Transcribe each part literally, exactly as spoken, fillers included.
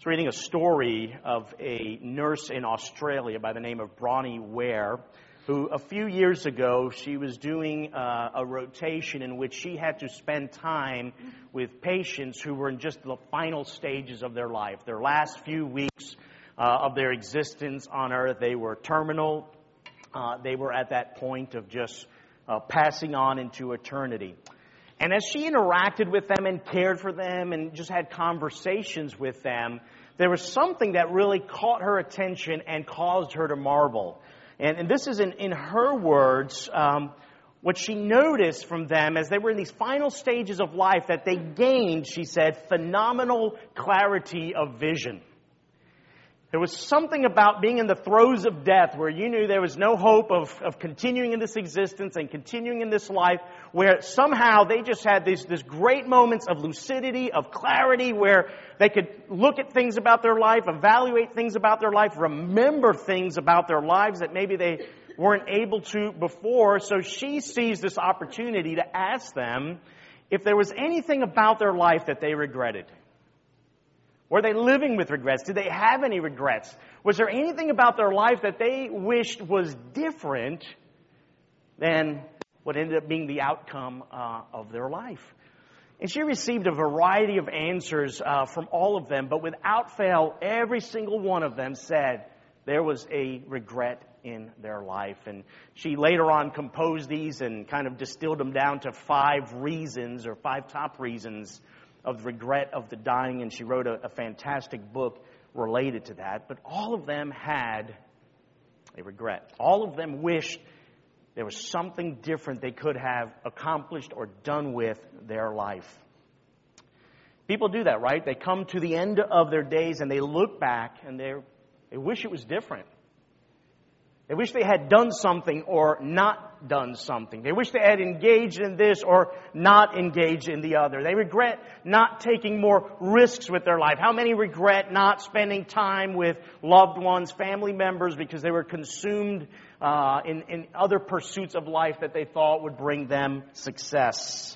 I was reading a story of a nurse in Australia by the name of Bronnie Ware, who a few years ago, she was doing uh, a rotation in which she had to spend time with patients who were in just the final stages of their life. Their last few weeks uh, of their existence on earth, they were terminal. Uh, they were at that point of just uh, passing on into eternity. And as she interacted with them and cared for them and just had conversations with them, there was something that really caught her attention and caused her to marvel. And, and this is in, in her words, um, what she noticed from them as they were in these final stages of life, that they gained, she said, phenomenal clarity of vision. There was something about being in the throes of death where you knew there was no hope of, of continuing in this existence and continuing in this life, where somehow they just had these, these great moments of lucidity, of clarity, where they could look at things about their life, evaluate things about their life, remember things about their lives that maybe they weren't able to before. So she sees this opportunity to ask them if there was anything about their life that they regretted. Were they living with regrets? Did they have any regrets? Was there anything about their life that they wished was different than what ended up being the outcome uh, of their life? And she received a variety of answers uh, from all of them, but without fail, every single one of them said there was a regret in their life. And she later on composed these and kind of distilled them down to five reasons, or five top reasons of regret of the dying, and she wrote a, a fantastic book related to that. But all of them had a regret. All of them wished there was something different they could have accomplished or done with their life. People do that, right? They come to the end of their days and they look back and they they wish it was different. They wish they had done something or not done something. They wish they had engaged in this or not engaged in the other. They regret not taking more risks with their life. How many regret not spending time with loved ones, family members, because they were consumed uh, in, in other pursuits of life that they thought would bring them success?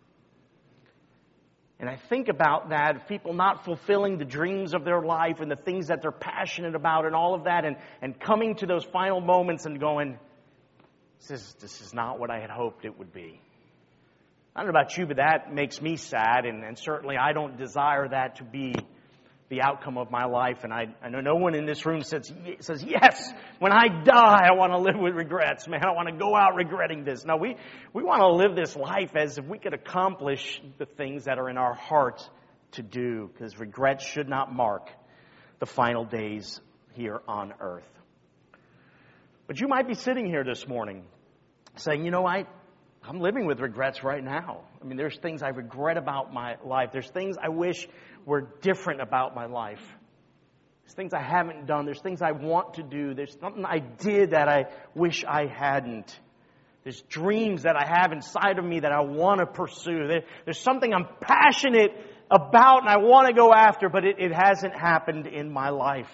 And I think about that, people not fulfilling the dreams of their life and the things that they're passionate about and all of that, and, and coming to those final moments and going, this is, this is not what I had hoped it would be. I don't know about you, but that makes me sad, and, and certainly I don't desire that to be the outcome of my life. And I, I know no one in this room says, says, yes, when I die, I want to live with regrets, man. I want to go out regretting this. No, we, we want to live this life as if we could accomplish the things that are in our heart to do, because regrets should not mark the final days here on earth. But you might be sitting here this morning saying, you know, I, I'm living with regrets right now. I mean, there's things I regret about my life. There's things I wish were different about my life. There's things I haven't done. There's things I want to do. There's something I did that I wish I hadn't. There's dreams that I have inside of me that I want to pursue. There, there's something I'm passionate about and I want to go after, but it, it hasn't happened in my life.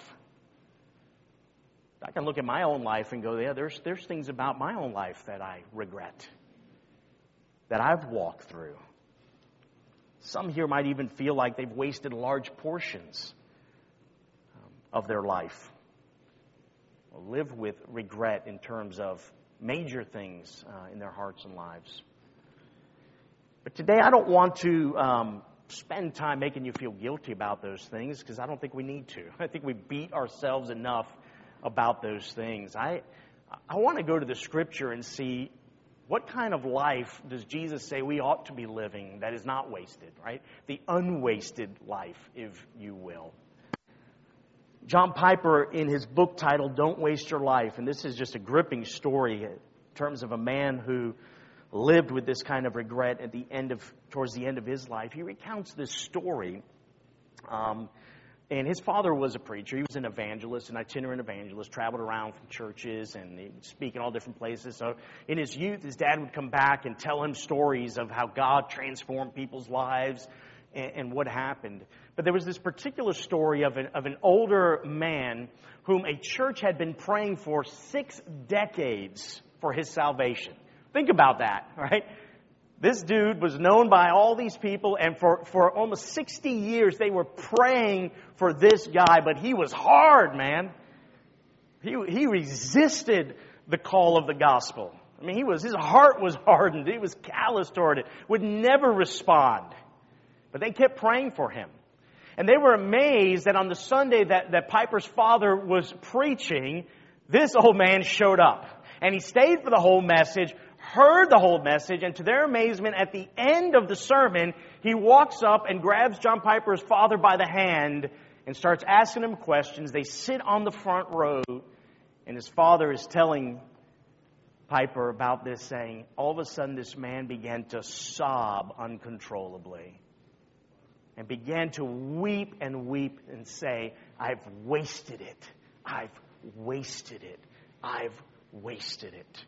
I can look at my own life and go, yeah, there's, there's things about my own life that I regret, that I've walked through. Some here might even feel like they've wasted large portions um, of their life. Or live with regret in terms of major things uh, in their hearts and lives. But today I don't want to um, spend time making you feel guilty about those things, because I don't think we need to. I think we beat ourselves enough about those things. I, I want to go to the Scripture and see, what kind of life does Jesus say we ought to be living that is not wasted, right? The unwasted life, if you will. John Piper, in his book titled Don't Waste Your Life, and this is just a gripping story in terms of a man who lived with this kind of regret at the end of, towards the end of his life. He recounts this story. Um, And his father was a preacher. He was an evangelist, an itinerant evangelist, traveled around from churches and he would speak in all different places. So in his youth, his dad would come back and tell him stories of how God transformed people's lives and, and what happened. But there was this particular story of an, of an older man whom a church had been praying for six decades for his salvation. Think about that, right? This dude was known by all these people, and for, for almost sixty years they were praying for this guy, but he was hard, man. He, he resisted the call of the gospel. I mean, he was, his heart was hardened. He was callous toward it, would never respond. But they kept praying for him. And they were amazed that on the Sunday that, that Piper's father was preaching, this old man showed up. And he stayed for the whole message, heard the whole message, and to their amazement, at the end of the sermon, he walks up and grabs John Piper's father by the hand and starts asking him questions. They sit on the front row, and his father is telling Piper about this, saying, all of a sudden this man began to sob uncontrollably and began to weep and weep and say, I've wasted it. I've wasted it. I've wasted it.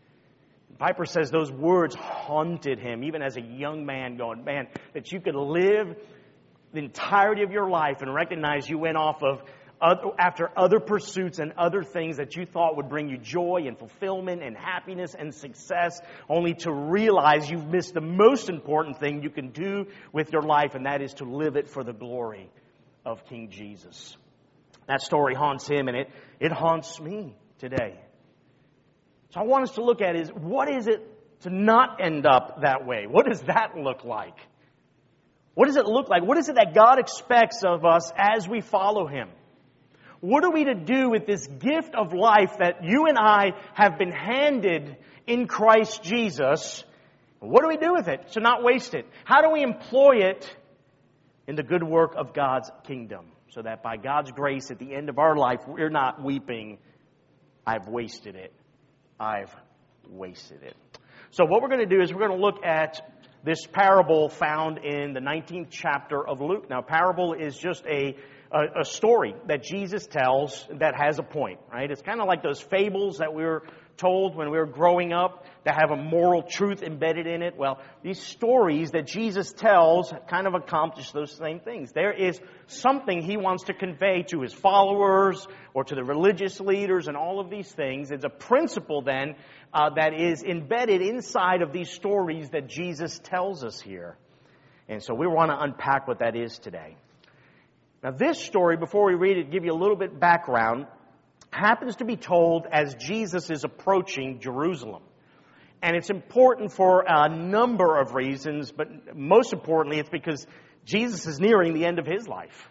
Piper says those words haunted him, even as a young man, going, man, that you could live the entirety of your life and recognize you went off of other, after other pursuits and other things that you thought would bring you joy and fulfillment and happiness and success, only to realize you've missed the most important thing you can do with your life, and that is to live it for the glory of King Jesus. That story haunts him, and it, it haunts me today. So I want us to look at is, what is it to not end up that way? What does that look like? What does it look like? What is it that God expects of us as we follow Him? What are we to do with this gift of life that you and I have been handed in Christ Jesus? What do we do with it to not waste it? How do we employ it in the good work of God's kingdom, so that by God's grace at the end of our life, we're not weeping, I've wasted it. I've wasted it. So what we're going to do is we're going to look at this parable found in the nineteenth chapter of Luke. Now, parable is just a, a, a story that Jesus tells that has a point, right? It's kind of like those fables that we were told when we were growing up that have a moral truth embedded in it. Well, these stories that Jesus tells kind of accomplish those same things. There is something He wants to convey to His followers or to the religious leaders and all of these things. It's a principle then uh, that is embedded inside of these stories that Jesus tells us here. And so we want to unpack what that is today. Now this story, before we read it, give you a little bit background, happens to be told as Jesus is approaching Jerusalem. And it's important for a number of reasons, but most importantly, it's because Jesus is nearing the end of His life.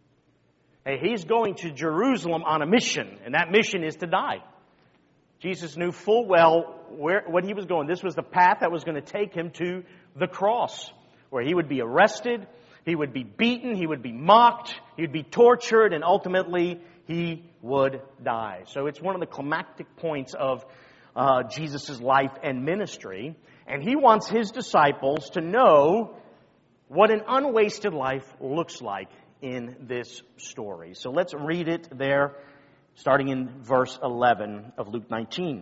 And He's going to Jerusalem on a mission, and that mission is to die. Jesus knew full well where what He was going. This was the path that was going to take Him to the cross, where He would be arrested, He would be beaten, He would be mocked, He would be tortured, and ultimately He would die. So it's one of the climactic points of uh, Jesus' life and ministry. And He wants His disciples to know what an unwasted life looks like in this story. So let's read it there, starting in verse eleven of Luke nineteen.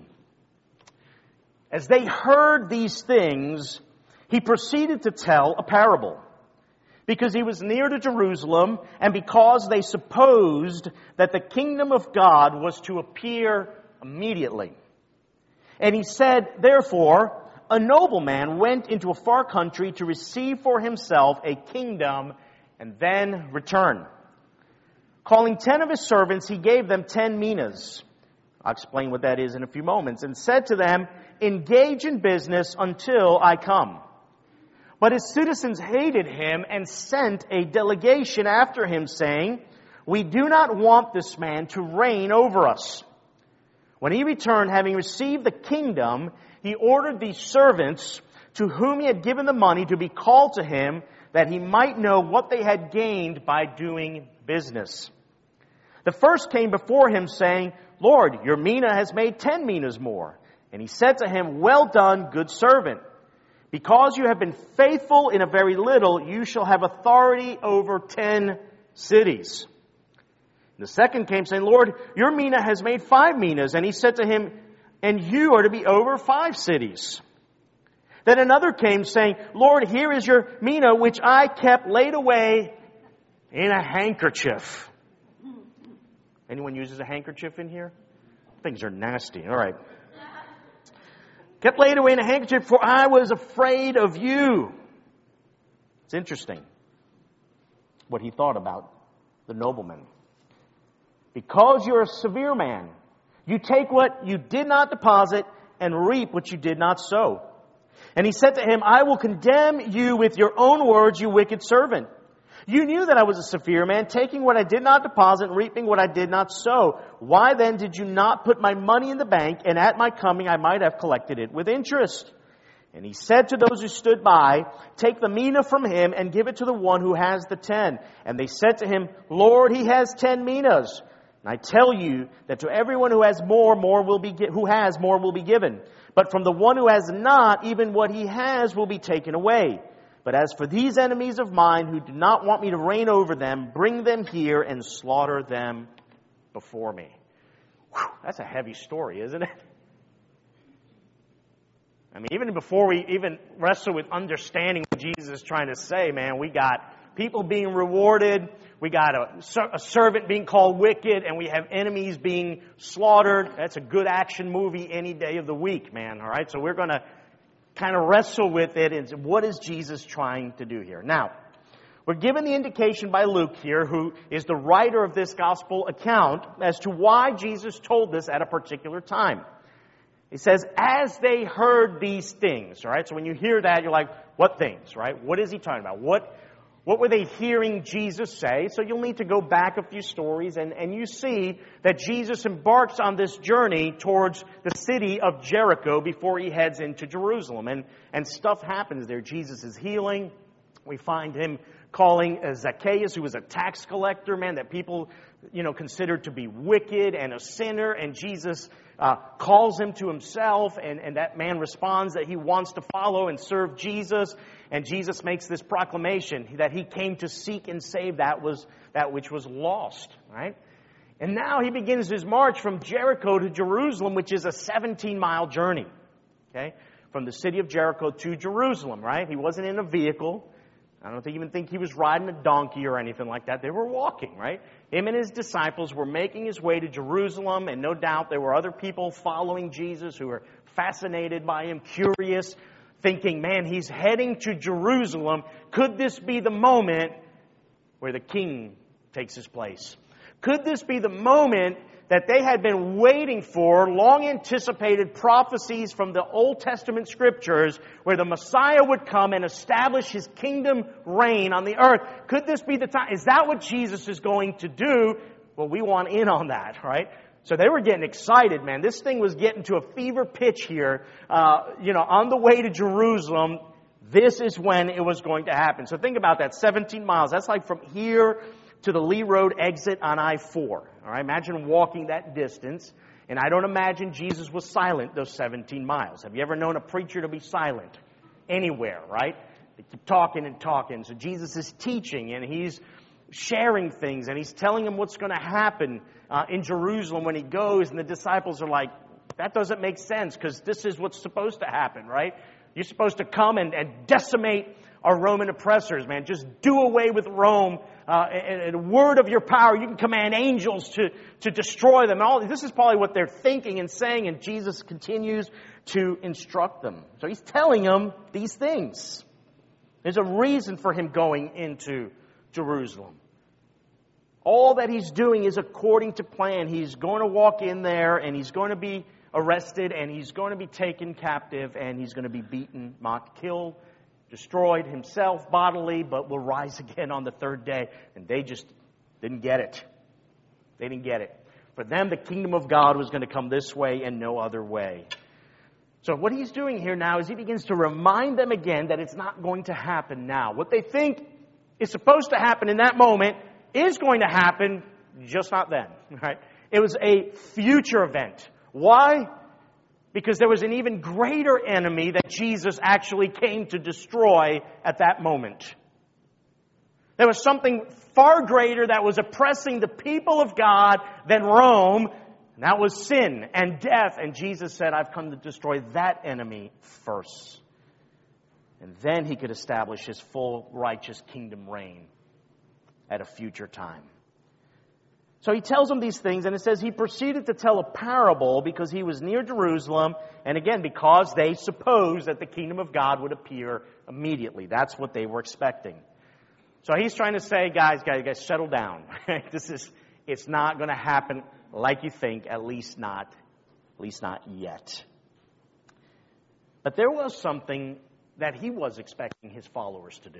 As they heard these things, He proceeded to tell a parable, because He was near to Jerusalem, and because they supposed that the kingdom of God was to appear immediately. And He said, therefore, a nobleman went into a far country to receive for himself a kingdom and then return. Calling ten of his servants, he gave them ten minas. I'll explain what that is in a few moments. And said to them, engage in business until I come. But his citizens hated him and sent a delegation after him, saying, we do not want this man to reign over us. When he returned, having received the kingdom, he ordered these servants to whom he had given the money to be called to him, that he might know what they had gained by doing business. The first came before him, saying, Lord, your mina has made ten minas more. And he said to him, well done, good servant. Because you have been faithful in a very little, you shall have authority over ten cities. The second came saying, Lord, your mina has made five minas. And he said to him, and you are to be over five cities. Then another came saying, Lord, here is your mina, which I kept laid away in a handkerchief. Anyone uses a handkerchief in here? Things are nasty. All right. kept laid away in a handkerchief, for I was afraid of you. It's interesting what he thought about the nobleman. Because you're a severe man, you take what you did not deposit and reap what you did not sow. And he said to him, I will condemn you with your own words, you wicked servant. You knew that I was a severe man, taking what I did not deposit and reaping what I did not sow. Why then did you not put my money in the bank, and at my coming I might have collected it with interest? And he said to those who stood by, take the mina from him and give it to the one who has the ten. And they said to him, Lord, he has ten minas. And I tell you that to everyone who has more, more will be who has more will be given. But from the one who has not, even what he has will be taken away. But as for these enemies of mine who do not want me to reign over them, bring them here and slaughter them before me. Whew, that's a heavy story, isn't it? I mean, even before we even wrestle with understanding what Jesus is trying to say, man, we got people being rewarded, we got a, a servant being called wicked, and we have enemies being slaughtered. That's a good action movie any day of the week, man, all right? So we're going to kind of wrestle with it and what is Jesus trying to do here? Now, we're given the indication by Luke here, who is the writer of this gospel account, as to why Jesus told this at a particular time. He says, as they heard these things, all right? So when you hear that, you're like, what things, right? What is he talking about? What What were they hearing Jesus say? So you'll need to go back a few stories, and, and you see that Jesus embarks on this journey towards the city of Jericho before he heads into Jerusalem. And, and stuff happens there. Jesus is healing. We find him calling Zacchaeus, who was a tax collector, man, that people, you know, considered to be wicked and a sinner. And Jesus uh, calls him to himself, and, and that man responds that he wants to follow and serve Jesus. And Jesus makes this proclamation that he came to seek and save that was that which was lost, right? And now he begins his march from Jericho to Jerusalem, which is a seventeen-mile journey, okay? From the city of Jericho to Jerusalem, right? He wasn't in a vehicle. I don't even think he was riding a donkey or anything like that. They were walking, right? Him and his disciples were making his way to Jerusalem, and no doubt there were other people following Jesus who were fascinated by him, curious, thinking, man, he's heading to Jerusalem. Could this be the moment where the king takes his place? Could this be the moment that they had been waiting for, long anticipated prophecies from the Old Testament scriptures, where the Messiah would come and establish his kingdom reign on the earth? Could this be the time? Is that what Jesus is going to do? Well, we want in on that, right? So they were getting excited, man. This thing was getting to a fever pitch here, uh, you know, on the way to Jerusalem. This is when it was going to happen. So think about that, seventeen miles. That's like from here to the Lee Road exit on I four. All right, imagine walking that distance. And I don't imagine Jesus was silent those seventeen miles. Have you ever known a preacher to be silent anywhere, right? They keep talking and talking. So Jesus is teaching, and he's sharing things, and he's telling them what's going to happen uh, in Jerusalem when he goes. And the disciples are like, that doesn't make sense, because this is what's supposed to happen, right? You're supposed to come and, and decimate our Roman oppressors, man. Just do away with Rome. Uh, and, and a word of your power, you can command angels to, to destroy them. All this is probably what they're thinking and saying, and Jesus continues to instruct them. So he's telling them these things. There's a reason for him going into Jerusalem. All that he's doing is according to plan. He's going to walk in there, and he's going to be arrested, and he's going to be taken captive, and he's going to be beaten, mocked, killed, destroyed himself bodily, but will rise again on the third day. And they just didn't get it. They didn't get it. For them, the kingdom of God was going to come this way and no other way. So what he's doing here now is he begins to remind them again that it's not going to happen now. What they think is supposed to happen in that moment is going to happen, just not then. Right? It was a future event. Why? Because there was an even greater enemy that Jesus actually came to destroy at that moment. There was something far greater that was oppressing the people of God than Rome, and that was sin and death. And Jesus said, I've come to destroy that enemy first. And then he could establish his full righteous kingdom reign at a future time. So he tells them these things, and it says he proceeded to tell a parable because he was near Jerusalem, and again, because they supposed that the kingdom of God would appear immediately. That's what they were expecting. So he's trying to say, guys, guys, guys, settle down. This is, it's not going to happen like you think, at least not, at least not yet. But there was something that he was expecting his followers to do.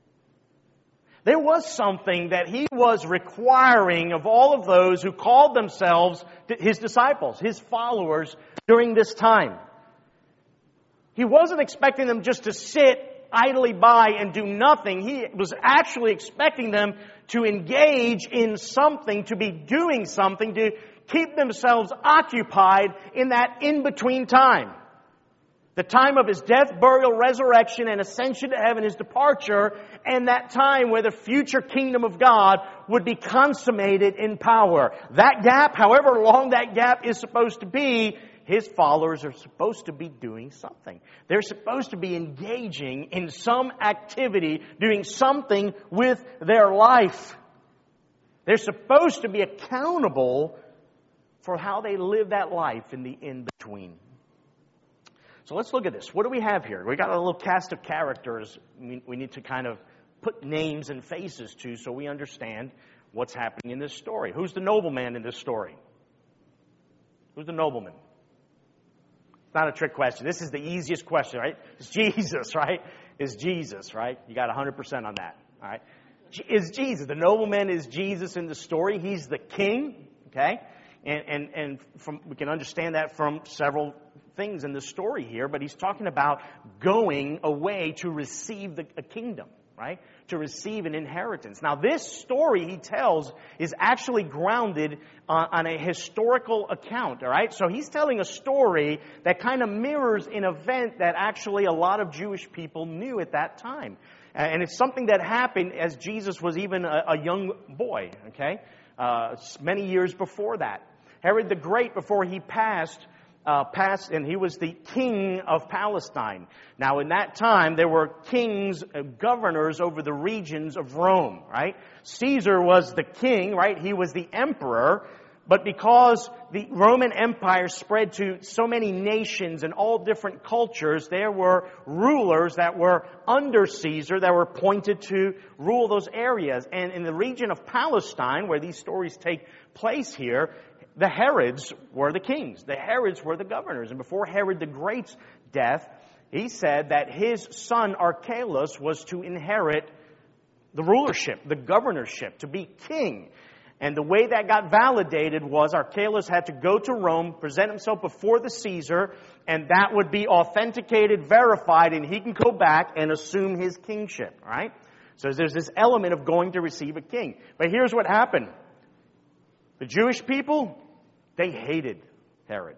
There was something that he was requiring of all of those who called themselves his disciples, his followers during this time. He wasn't expecting them just to sit idly by and do nothing. He was actually expecting them to engage in something, to be doing something, to keep themselves occupied in that in-between time. The time of his death, burial, resurrection, and ascension to heaven, his departure, and that time where the future kingdom of God would be consummated in power. That gap, however long that gap is supposed to be, his followers are supposed to be doing something. They're supposed to be engaging in some activity, doing something with their life. They're supposed to be accountable for how they live that life in the in-between. So let's look at this. What do we have here? We got a little cast of characters we, we need to kind of put names and faces to so we understand what's happening in this story. Who's the nobleman in this story? Who's the nobleman? It's not a trick question. This is the easiest question, right? It's Jesus, right? It's Jesus, right? You got one hundred percent on that, all right? Is Jesus. The nobleman is Jesus in the story. He's the king, okay? And and and from we can understand that from several things in the story here, but he's talking about going away to receive the, a kingdom, right? To receive an inheritance. Now, this story he tells is actually grounded on, on a historical account, all right? So he's telling a story that kind of mirrors an event that actually a lot of Jewish people knew at that time. And it's something that happened as Jesus was even a, a young boy, okay? Uh, many years before that. Herod the Great, before he passed, uh, passed, and he was the king of Palestine. Now, in that time, there were kings, uh, governors over the regions of Rome, right? Caesar was the king, right? He was the emperor. But because the Roman Empire spread to so many nations and all different cultures, there were rulers that were under Caesar that were appointed to rule those areas. And in the region of Palestine, where these stories take place here, the Herods were the kings. The Herods were the governors. And before Herod the Great's death, he said that his son Archelaus was to inherit the rulership, the governorship, to be king. And the way that got validated was Archelaus had to go to Rome, present himself before the Caesar, and that would be authenticated, verified, and he can go back and assume his kingship, right? So there's this element of going to receive a king. But here's what happened. The Jewish people, they hated Herod.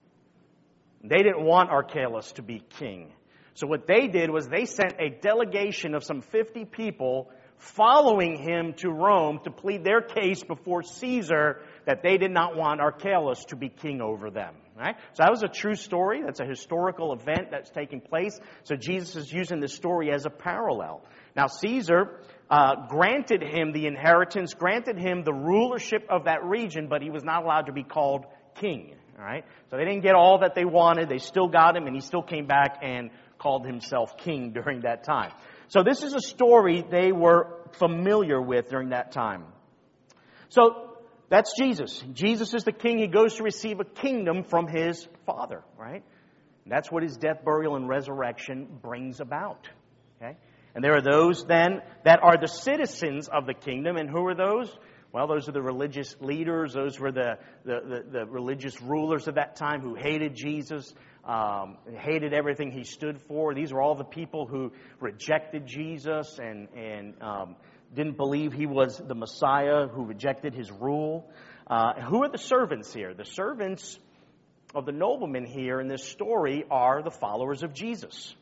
They didn't want Archelaus to be king. So what they did was they sent a delegation of some fifty people following him to Rome to plead their case before Caesar that they did not want Archelaus to be king over them. Right? So that was a true story. That's a historical event that's taking place. So Jesus is using this story as a parallel. Now Caesar uh, granted him the inheritance, granted him the rulership of that region, but he was not allowed to be called king. All right? So they didn't get all that they wanted. They still got him, and he still came back and called himself king during that time. So this is a story they were familiar with during that time. So that's Jesus. Jesus is the king. He goes to receive a kingdom from his Father, right? And that's what his death, burial, and resurrection brings about. Okay? And there are those then that are the citizens of the kingdom. And who are those? Well, those are the religious leaders. Those were the, the, the, the religious rulers of that time who hated Jesus, um, hated everything he stood for. These were all the people who rejected Jesus and, and um, didn't believe he was the Messiah, who rejected his rule. Uh, who are the servants here? The servants of the nobleman here in this story are the followers of Jesus.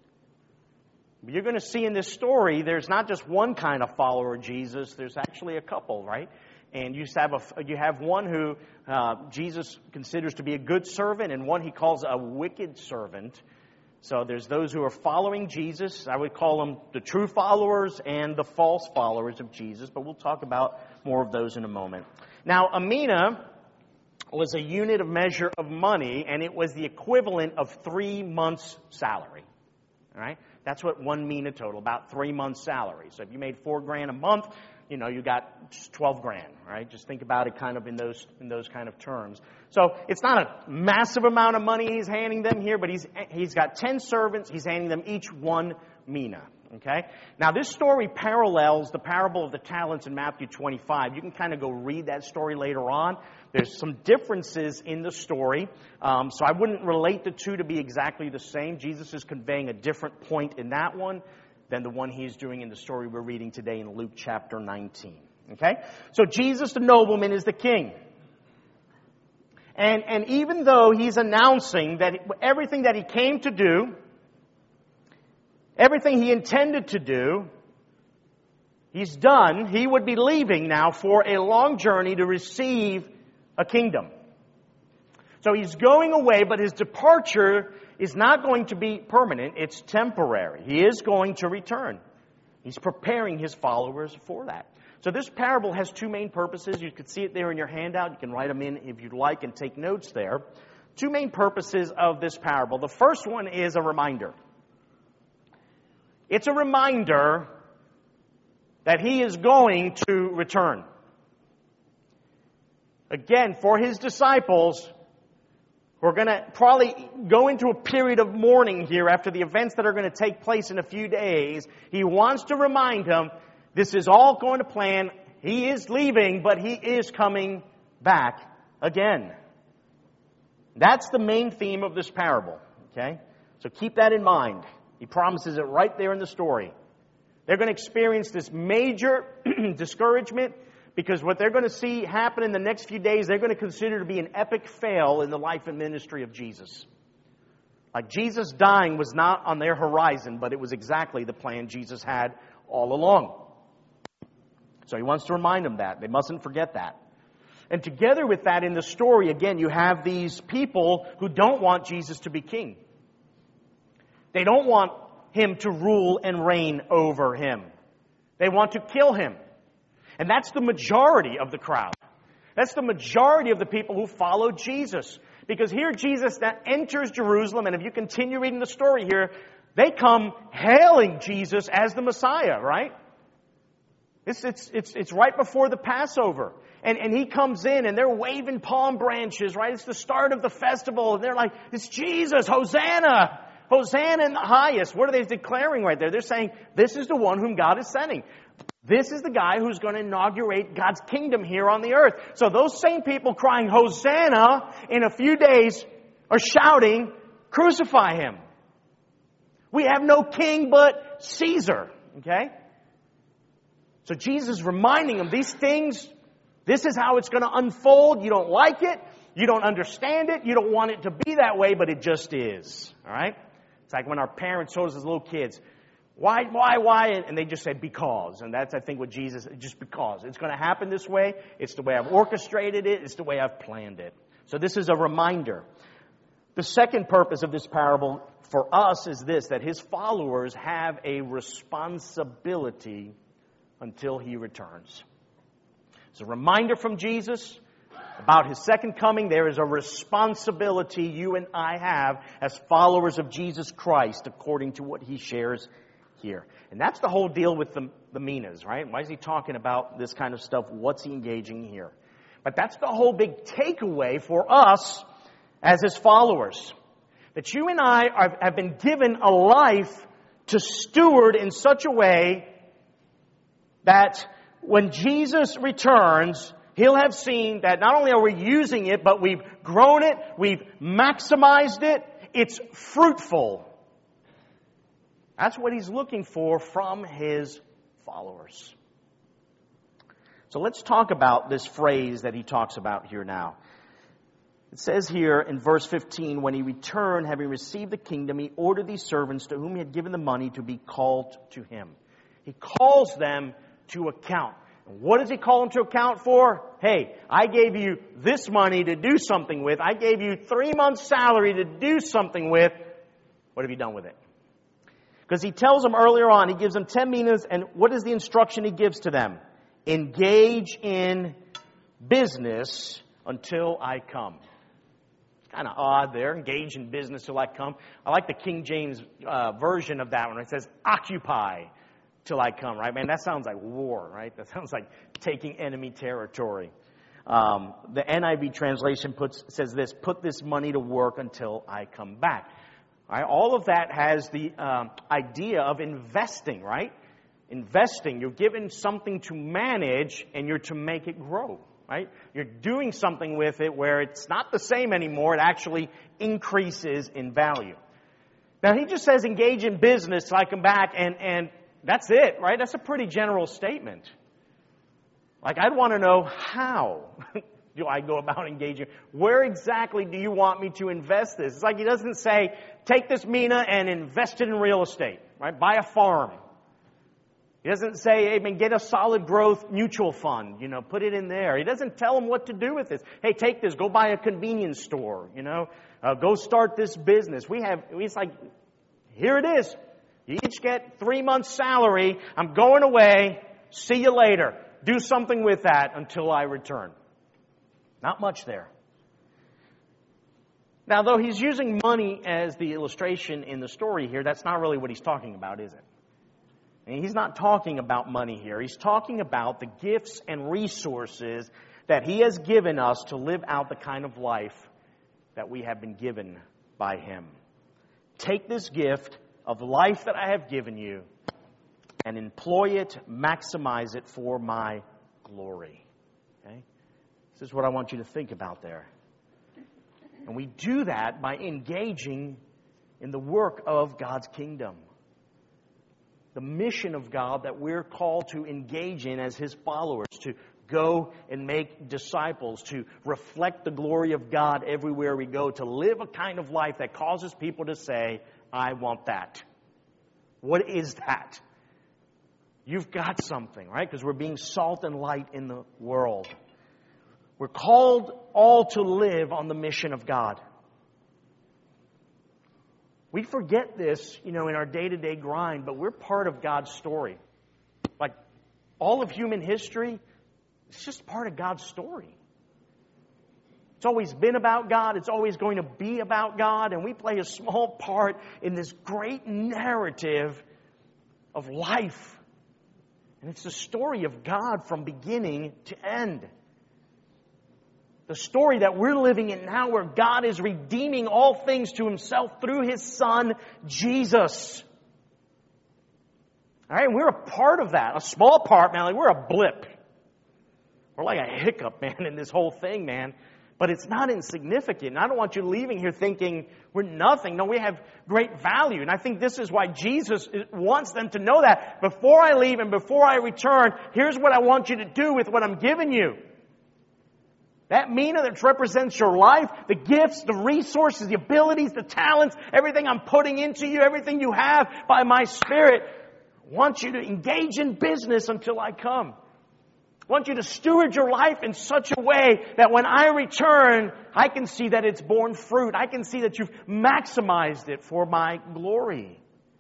You're going to see in this story, there's not just one kind of follower of Jesus. There's actually a couple, right? And you have a, you have one who uh, Jesus considers to be a good servant and one he calls a wicked servant. So there's those who are following Jesus. I would call them the true followers and the false followers of Jesus. But we'll talk about more of those in a moment. Now, a mina was a unit of measure of money, and it was the equivalent of three months' salary. All right? That's what one mina total, about three months' salary. So if you made four grand a month, you know, you got twelve grand, right? Just think about it kind of in those in those kind of terms. So it's not a massive amount of money he's handing them here, but he's he's got ten servants. He's handing them each one mina. Okay? Now, this story parallels the parable of the talents in Matthew twenty-five. You can kind of go read that story later on. There's some differences in the story, um, so I wouldn't relate the two to be exactly the same. Jesus is conveying a different point in that one than the one he's doing in the story we're reading today in Luke chapter nineteen. Okay? So Jesus the nobleman is the king. And, and even though he's announcing that everything that he came to do, everything he intended to do, he's done. He would be leaving now for a long journey to receive a kingdom. So he's going away, but his departure is not going to be permanent. It's temporary. He is going to return. He's preparing his followers for that. So this parable has two main purposes. You could see it there in your handout. You can write them in if you'd like and take notes there. Two main purposes of this parable. The first one is a reminder. It's a reminder that he is going to return. Again, for his disciples, we're going to probably go into a period of mourning here after the events that are going to take place in a few days. He wants to remind them, this is all going to plan. He is leaving, but he is coming back again. That's the main theme of this parable. Okay? So keep that in mind. He promises it right there in the story. They're going to experience this major discouragement because what they're going to see happen in the next few days, they're going to consider to be an epic fail in the life and ministry of Jesus. Like Jesus dying was not on their horizon, but it was exactly the plan Jesus had all along. So he wants to remind them that. They mustn't forget that. And together with that in the story, again, you have these people who don't want Jesus to be king. They don't want him to rule and reign over him. They want to kill him. And that's the majority of the crowd. That's the majority of the people who follow Jesus. Because here Jesus that enters Jerusalem, and if you continue reading the story here, they come hailing Jesus as the Messiah, right? It's, it's, it's, it's right before the Passover. And, and he comes in and they're waving palm branches, right? It's the start of the festival. And they're like, it's Jesus, Hosanna! Hosanna in the highest. What are they declaring right there? They're saying, this is the one whom God is sending. This is the guy who's going to inaugurate God's kingdom here on the earth. So those same people crying, Hosanna, in a few days are shouting, crucify him. We have no king but Caesar. Okay? So Jesus is reminding them, these things, this is how it's going to unfold. You don't like it. You don't understand it. You don't want it to be that way, but it just is. All right? It's like when our parents told us as little kids, why, why, why? And they just said, because. And that's, I think, what Jesus, just because. It's going to happen this way. It's the way I've orchestrated it. It's the way I've planned it. So this is a reminder. The second purpose of this parable for us is this, that his followers have a responsibility until he returns. It's a reminder from Jesus about his second coming. There is a responsibility you and I have as followers of Jesus Christ according to what he shares here. And that's the whole deal with the, the minas, right? Why is he talking about this kind of stuff? What's he engaging here? But that's the whole big takeaway for us as his followers. That you and I are, have been given a life to steward in such a way that when Jesus returns, he'll have seen that not only are we using it, but we've grown it, we've maximized it, it's fruitful. That's what he's looking for from his followers. So let's talk about this phrase that he talks about here now. It says here in verse fifteen, when he returned, having received the kingdom, he ordered these servants to whom he had given the money to be called to him. He calls them to account. What does he call them to account for? Hey, I gave you this money to do something with. I gave you three months' salary to do something with. What have you done with it? Because he tells them earlier on, he gives them ten minas, and what is the instruction he gives to them? Engage in business until I come. It's kind of odd there, engage in business till I come. I like the King James uh, version of that one. It says, occupy till I come, right? Man, that sounds like war, right? That sounds like taking enemy territory. Um, the N I V translation puts says this, put this money to work until I come back. All right? All of that has the um, idea of investing, right? Investing. You're given something to manage and you're to make it grow, right? You're doing something with it where it's not the same anymore. It actually increases in value. Now, he just says engage in business till I come back, and, and that's it, right? That's a pretty general statement. Like, I'd want to know, how do I go about engaging? Where exactly do you want me to invest this? It's like he doesn't say, take this mina and invest it in real estate, right? Buy a farm. He doesn't say, hey, man, get a solid growth mutual fund, you know, put it in there. He doesn't tell them what to do with this. Hey, take this, go buy a convenience store, you know, uh, go start this business. We have, it's like, here it is. You each get three months' salary. I'm going away. See you later. Do something with that until I return. Not much there. Now, though he's using money as the illustration in the story here, that's not really what he's talking about, is it? I mean, he's not talking about money here. He's talking about the gifts and resources that he has given us to live out the kind of life that we have been given by him. Take this gift of life that I have given you and employ it, maximize it for my glory. Okay? This is what I want you to think about there. And we do that by engaging in the work of God's kingdom. The mission of God that we're called to engage in as his followers, to go and make disciples, to reflect the glory of God everywhere we go, to live a kind of life that causes people to say, I want that. What is that? You've got something, right? Because we're being salt and light in the world. We're called all to live on the mission of God. We forget this, you know, in our day-to-day grind, but we're part of God's story. Like, all of human history, it's just part of God's story. It's always been about God. It's always going to be about God. And we play a small part in this great narrative of life. And it's the story of God from beginning to end. The story that we're living in now, where God is redeeming all things to himself through his Son, Jesus. All right, and we're a part of that. A small part, man. Like, we're a blip. We're like a hiccup, man, in this whole thing, man. But it's not insignificant. And I don't want you leaving here thinking we're nothing. No, we have great value. And I think this is why Jesus wants them to know that. Before I leave and before I return, here's what I want you to do with what I'm giving you. That mina that represents your life, the gifts, the resources, the abilities, the talents, everything I'm putting into you, everything you have by my Spirit, I want you to engage in business until I come. I want you to steward your life in such a way that when I return, I can see that it's borne fruit. I can see that you've maximized it for my glory.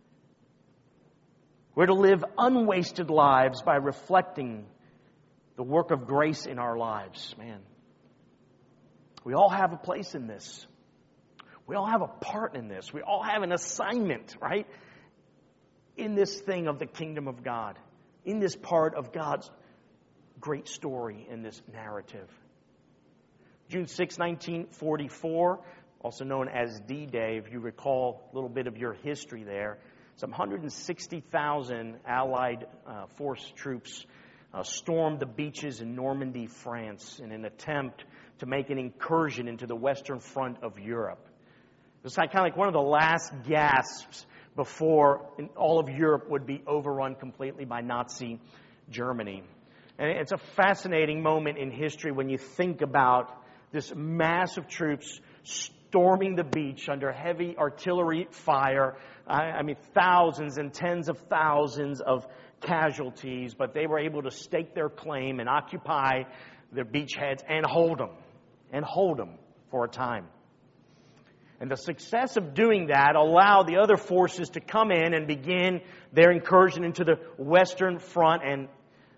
We're to live unwasted lives by reflecting the work of grace in our lives. Man, we all have a place in this. We all have a part in this. We all have an assignment, right? In this thing of the kingdom of God. In this part of God's great story in this narrative. June sixth, nineteen forty-four, also known as D-Day, if you recall a little bit of your history there, some one hundred sixty thousand Allied uh, force troops uh, stormed the beaches in Normandy, France, in an attempt to make an incursion into the western front of Europe. It was kind of like one of the last gasps before all of Europe would be overrun completely by Nazi Germany. And it's a fascinating moment in history when you think about this mass of troops storming the beach under heavy artillery fire. I, I mean, thousands and tens of thousands of casualties, but they were able to stake their claim and occupy their beachheads and hold them, and hold them for a time. And the success of doing that allowed the other forces to come in and begin their incursion into the western front, and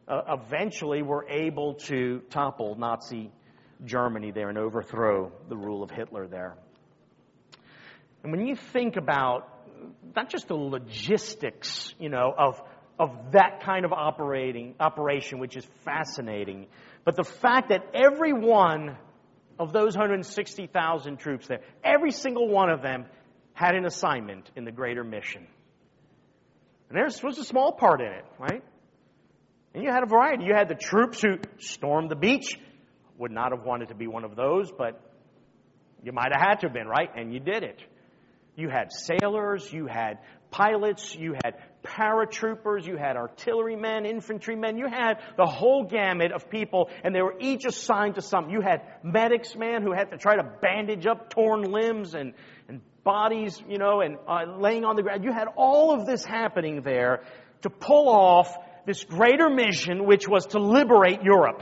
uh, eventually were able to topple Nazi Germany there and overthrow the rule of Hitler there. And when you think about not just the logistics, you know, of of that kind of operating operation, which is fascinating, but the fact that every one of those one hundred sixty thousand troops there, every single one of them had an assignment in the greater mission. And there was a small part in it, right? And you had a variety. You had the troops who stormed the beach. Would not have wanted to be one of those, but you might have had to have been, right? And you did it. You had sailors, you had pilots, you had paratroopers, you had artillerymen, infantrymen, you had the whole gamut of people, and they were each assigned to something. You had medics, man, who had to try to bandage up torn limbs and, and bodies, you know, and uh, laying on the ground. You had all of this happening there to pull off this greater mission, which was to liberate Europe.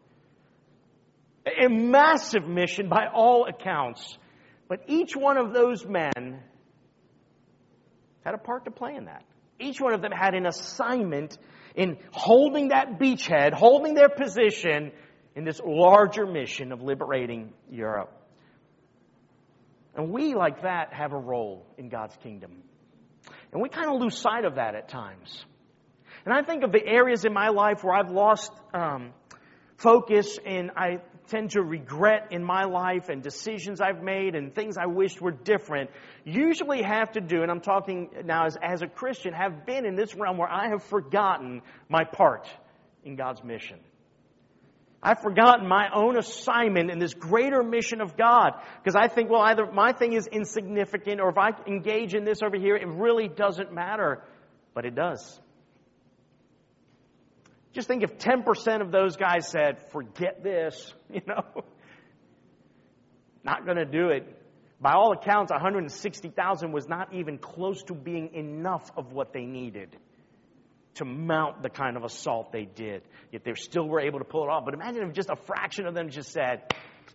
A massive mission by all accounts. But each one of those men had a part to play in that. Each one of them had an assignment in holding that beachhead, holding their position in this larger mission of liberating Europe. And we, like that, have a role in God's kingdom. And we kind of lose sight of that at times. And I think of the areas in my life where I've lost um, focus, and I tend to regret in my life, and decisions I've made and things I wished were different, usually have to do, and I'm talking now as, as a Christian, have been in this realm where I have forgotten my part in God's mission. I've forgotten my own assignment in this greater mission of God, because I think, well, either my thing is insignificant, or if I engage in this over here, it really doesn't matter. But it does. Just think if ten percent of those guys said, forget this, you know, not going to do it. By all accounts, one hundred sixty thousand was not even close to being enough of what they needed to mount the kind of assault they did. Yet they still were able to pull it off. But imagine if just a fraction of them just said,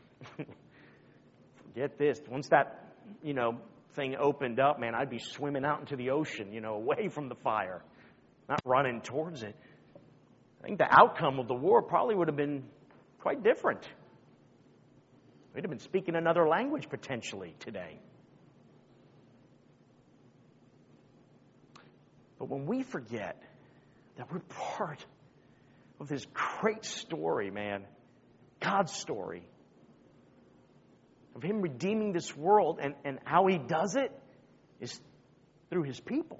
forget this. Once that, you know, thing opened up, man, I'd be swimming out into the ocean, you know, away from the fire, not running towards it. I think the outcome of the war probably would have been quite different. We'd have been speaking another language potentially today. But when we forget that we're part of this great story, man, God's story, of Him redeeming this world, and, and how He does it is through His people.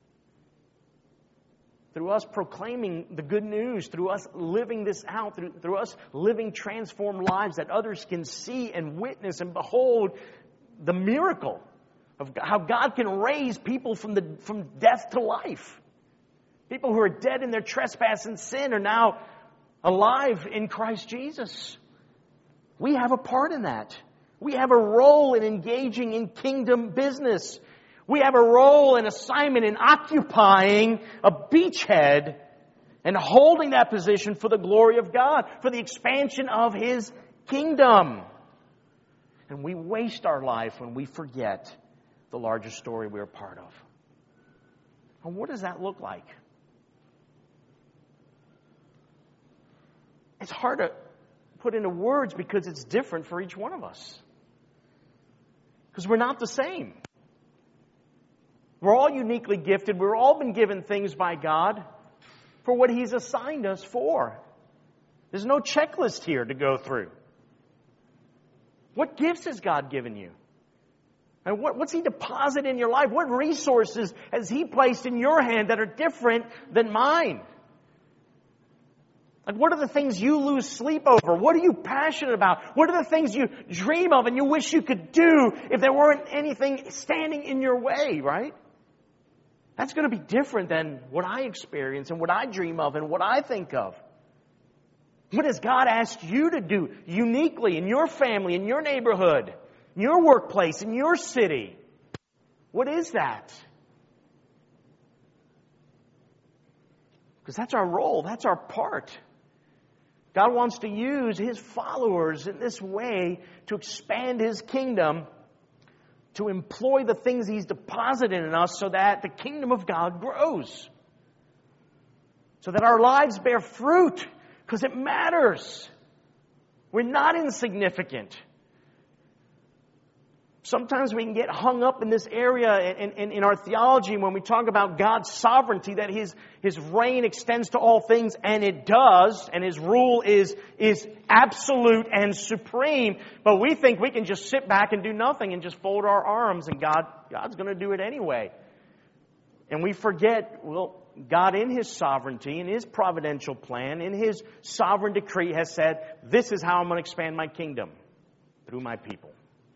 Through us proclaiming the good news, through us living this out, through, through us living transformed lives that others can see and witness and behold the miracle of how God can raise people from the from death to life. People who are dead in their trespass and sin are now alive in Christ Jesus. We have a part in that. We have a role in engaging in kingdom business. We have a role and assignment in occupying a beachhead and holding that position for the glory of God, for the expansion of His kingdom. And we waste our life when we forget the larger story we're a part of. And what does that look like? It's hard to put into words because it's different for each one of us. Because we're not the same. We're all uniquely gifted. We've all been given things by God for what He's assigned us for. There's no checklist here to go through. What gifts has God given you? And what, what's He deposited in your life? What resources has He placed in your hand that are different than mine? Like, what are the things you lose sleep over? What are you passionate about? What are the things you dream of and you wish you could do if there weren't anything standing in your way, right? That's going to be different than what I experience and what I dream of and what I think of. What has God asked you to do uniquely in your family, in your neighborhood, in your workplace, in your city? What is that? Because that's our role. That's our part. God wants to use His followers in this way to expand His kingdom, to employ the things He's deposited in us so that the kingdom of God grows. so that our lives bear fruit, because it matters. We're not insignificant. Sometimes we can get hung up in this area in, in, in our theology when we talk about God's sovereignty, that His, His reign extends to all things, and it does, and His rule is, is absolute and supreme. But we think we can just sit back and do nothing and just fold our arms, and God, God's going to do it anyway. And we forget, well, God in His sovereignty, in His providential plan, in His sovereign decree has said, this is how I'm going to expand my kingdom, through my people.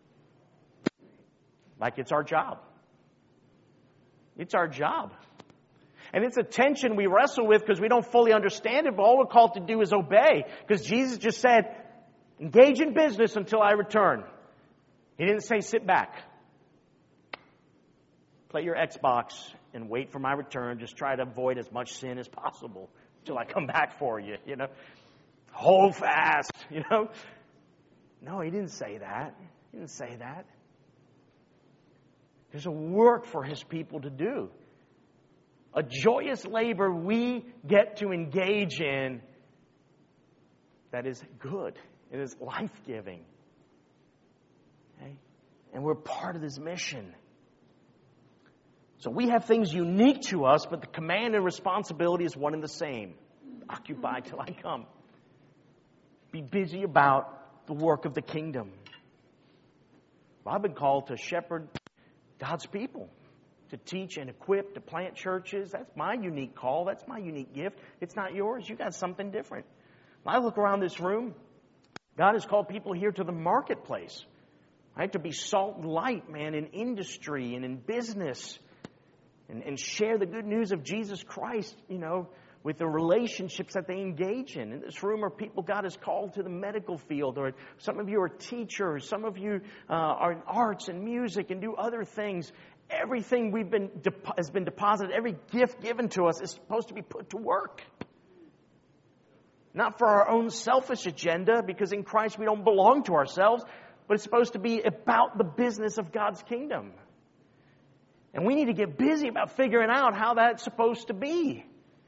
Like it's our job. It's our job. And it's a tension we wrestle with because we don't fully understand it, but all we're called to do is obey. Because Jesus just said, engage in business until I return. He didn't say sit back. Play your Xbox and wait for my return. Just try to avoid as much sin as possible until I come back for you, you know. Hold fast, you know. No, He didn't say that. He didn't say that. There's a work for His people to do. A joyous labor we get to engage in that is good. It is life-giving. Okay? And we're part of this mission. So we have things unique to us, but the command and responsibility is one and the same. Occupy till I come. Be busy about the work of the kingdom. Well, I've been called to shepherd God's people, to teach and equip, to plant churches. That's my unique call. That's my unique gift. It's not yours. You got something different. When I look around this room, God has called people here to the marketplace. Right? To be salt and light, man, in industry and in business. And, and share the good news of Jesus Christ, you know, with the relationships that they engage in. In this room are people God has called to the medical field, or some of you are teachers, some of you uh, are in arts and music and do other things. Everything we've been de- has been deposited, every gift given to us is supposed to be put to work. Not for our own selfish agenda, because in Christ we don't belong to ourselves, but it's supposed to be about the business of God's kingdom. And we need to get busy about figuring out how that's supposed to be.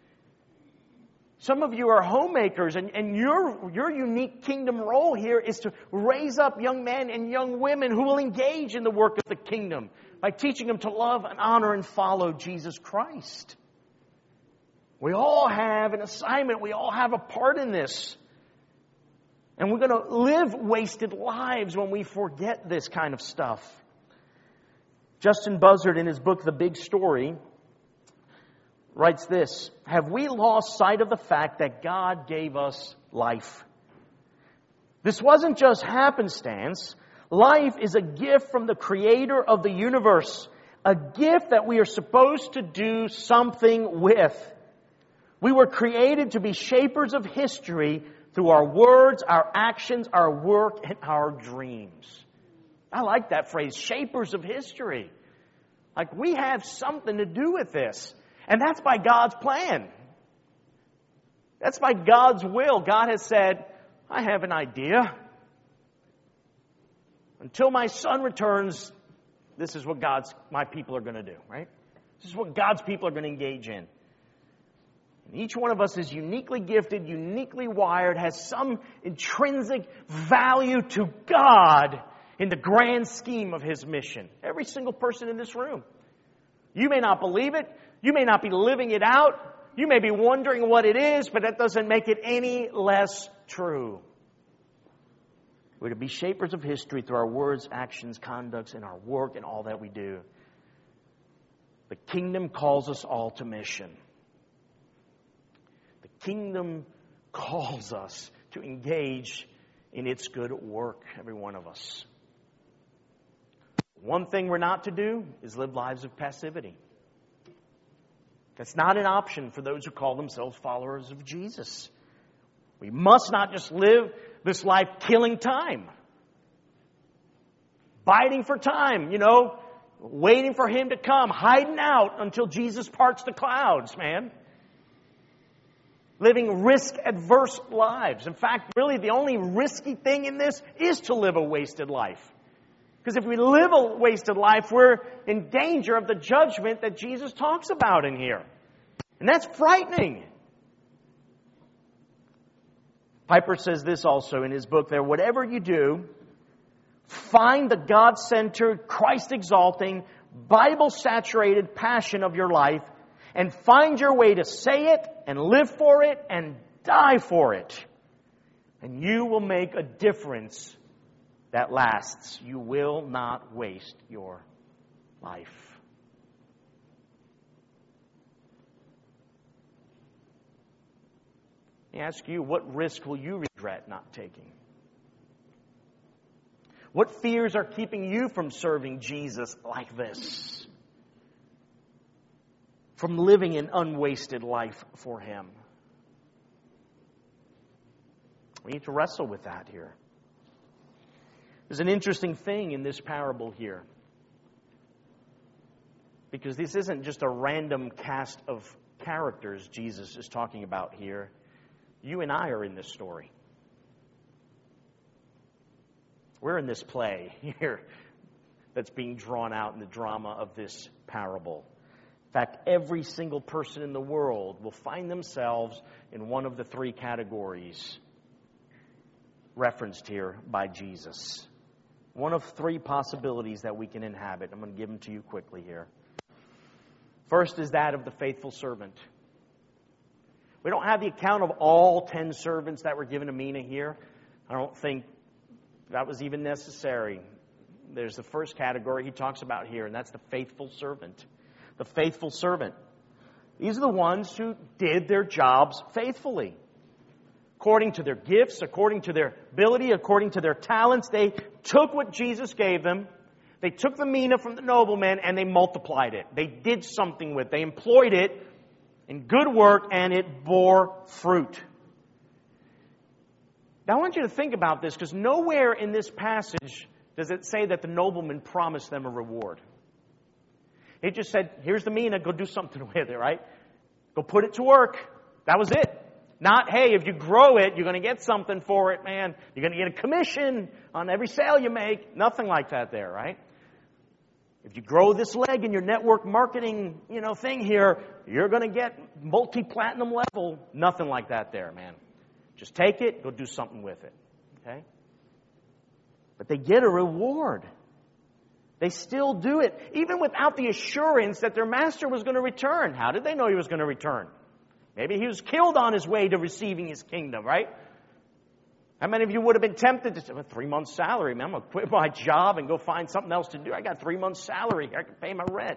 Some of you are homemakers, and, and your, your unique kingdom role here is to raise up young men and young women who will engage in the work of the kingdom by teaching them to love and honor and follow Jesus Christ. We all have an assignment. We all have a part in this. And we're going to live wasted lives when we forget this kind of stuff. Justin Buzzard, in his book, The Big Story, writes this: have we lost sight of the fact that God gave us life? This wasn't just happenstance. Life is a gift from the Creator of the universe, a gift that we are supposed to do something with. We were created to be shapers of history through our words, our actions, our work, and our dreams. I like that phrase, shapers of history. Like we have something to do with this. And that's by God's plan. That's by God's will. God has said, I have an idea. Until my Son returns, this is what God's my people are going to do, right? This is what God's people are going to engage in. And each one of us is uniquely gifted, uniquely wired, has some intrinsic value to God in the grand scheme of His mission. Every single person in this room. You may not believe it. You may not be living it out. You may be wondering what it is, but that doesn't make it any less true. We're to be shapers of history through our words, actions, conducts, and our work and all that we do. The kingdom calls us all to mission. The kingdom calls us to engage in its good work, every one of us. One thing we're not to do is live lives of passivity. That's not an option for those who call themselves followers of Jesus. We must not just live this life killing time. Biding for time, you know, waiting for Him to come, hiding out until Jesus parts the clouds, man. Living risk-adverse lives. In fact, really the only risky thing in this is to live a wasted life. Because if we live a wasted life, we're in danger of the judgment that Jesus talks about in here. And that's frightening. Piper says this also in his book there, whatever you do, find the God-centered, Christ-exalting, Bible-saturated passion of your life and find your way to say it and live for it and die for it. And you will make a difference that lasts. You will not waste your life. I ask you, what risk will you regret not taking? What fears are keeping you from serving Jesus like this? From living an unwasted life for Him? We need to wrestle with that here. There's an interesting thing in this parable here. Because this isn't just a random cast of characters Jesus is talking about here. You and I are in this story. We're in this play here that's being drawn out in the drama of this parable. In fact, every single person in the world will find themselves in one of the three categories referenced here by Jesus. One of three possibilities that we can inhabit. I'm going to give them to you quickly here. First is that of the faithful servant. We don't have the account of all ten servants that were given to Mina here. I don't think that was even necessary. There's the first category he talks about here, and that's the faithful servant. The faithful servant. These are the ones who did their jobs faithfully. According to their gifts, according to their ability, according to their talents, they took what Jesus gave them. They took the mina from the nobleman and they multiplied it. They did something with it. They employed it in good work and it bore fruit. Now I want you to think about this, because nowhere in this passage does it say that the nobleman promised them a reward. It just said, here's the mina, go do something with it, right? Go put it to work. That was it. Not, hey, if you grow it, you're going to get something for it, man. You're going to get a commission on every sale you make. Nothing like that there, right? If you grow this leg in your network marketing, you know, thing here, you're going to get multi-platinum level. Nothing like that there, man. Just take it, go do something with it. Okay? But they get a reward. They still do it, even without the assurance that their master was going to return. How did they know he was going to return? Maybe he was killed on his way to receiving his kingdom, right? How many of you would have been tempted to say, well, three months' salary, man, I'm going to quit my job and go find something else to do. I got three months' salary. I can pay my rent.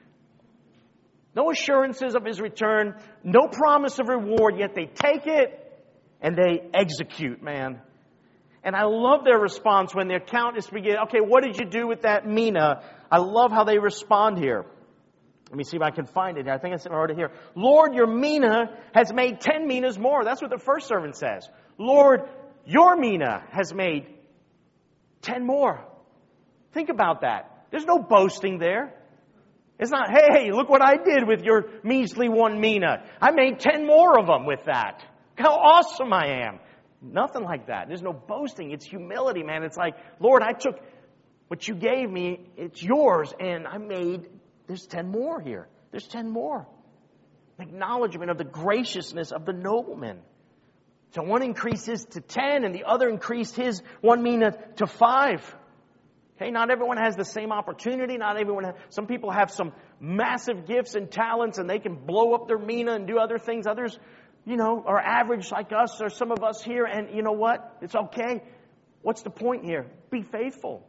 No assurances of his return. No promise of reward, yet they take it and they execute, man. And I love their response when their account is begin. Okay, what did you do with that mina? I love how they respond here. Let me see if I can find it. I think it's already here. Lord, your mina has made ten minas more. That's what the first servant says. Lord, your mina has made ten more. Think about that. There's no boasting there. It's not, hey, look what I did with your measly one mina. I made ten more of them with that. How awesome I am. Nothing like that. There's no boasting. It's humility, man. It's like, Lord, I took what you gave me. It's yours. And I made, there's ten more here. There's ten more. Acknowledgement of the graciousness of the nobleman. So one increased his to ten and the other increased his one mina to five. Okay, not everyone has the same opportunity. Not everyone has, some people have some massive gifts and talents and they can blow up their mina and do other things. Others, you know, are average like us or some of us here. And you know what? It's okay. What's the point here? Be faithful.